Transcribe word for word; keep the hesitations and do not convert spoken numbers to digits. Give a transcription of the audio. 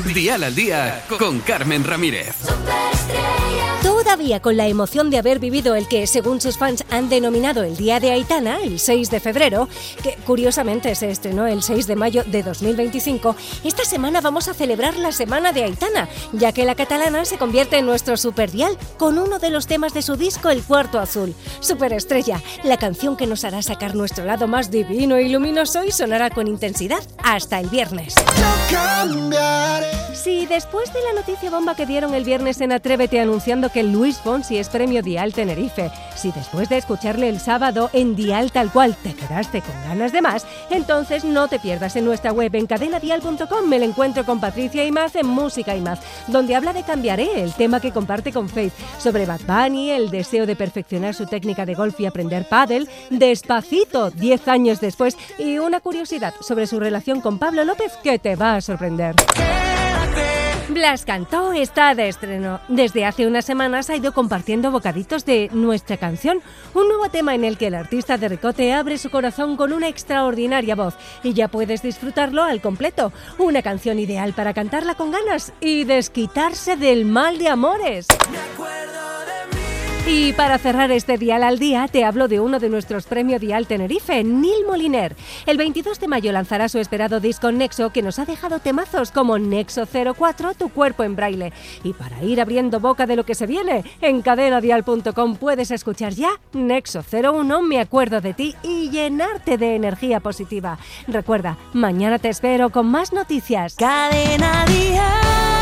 Dial al Día con Carmen Ramírez. Todavía con la emoción de haber vivido el que, según sus fans, han denominado el Día de Aitana, el seis de febrero, que curiosamente se estrenó el seis de mayo de dos mil veinticinco, esta semana vamos a celebrar la Semana de Aitana, ya que la catalana se convierte en nuestro superdial con uno de los temas de su disco El Cuarto Azul. Superestrella, la canción que nos hará sacar nuestro lado más divino y luminoso y sonará con intensidad hasta el viernes. Si después de la noticia bomba que dieron el viernes en Atrévete anunciando que Luis Fonsi es premio Dial Tenerife, si después de escucharle el sábado en Dial Tal Cual te quedaste con ganas de más, entonces no te pierdas en nuestra web en cadena dial punto com el encuentro con Patricia Imaz en Música Imaz, donde habla de Cambiaré, el tema que comparte con Faith, sobre Bad Bunny, el deseo de perfeccionar su técnica de golf y aprender pádel, Despacito, diez años después, y una curiosidad sobre su relación con Pablo López que te va a sorprender. Blas Cantó está de estreno. Desde hace unas semanas ha ido compartiendo bocaditos de Nuestra Canción, un nuevo tema en el que el artista de Ricote abre su corazón con una extraordinaria voz y ya puedes disfrutarlo al completo. Una canción ideal para cantarla con ganas y desquitarse del mal de amores. Me acuerdo de mí. Y para cerrar este Dial al Día, te hablo de uno de nuestros premios Dial Tenerife, Nil Moliner. El veintidós de mayo lanzará su esperado disco Nexo, que nos ha dejado temazos como Nexo cero cuatro, Tu Cuerpo en Braille. Y para ir abriendo boca de lo que se viene, en cadena dial punto com puedes escuchar ya Nexo cero uno, Me Acuerdo de Ti, y llenarte de energía positiva. Recuerda, mañana te espero con más noticias. Cadena Dial.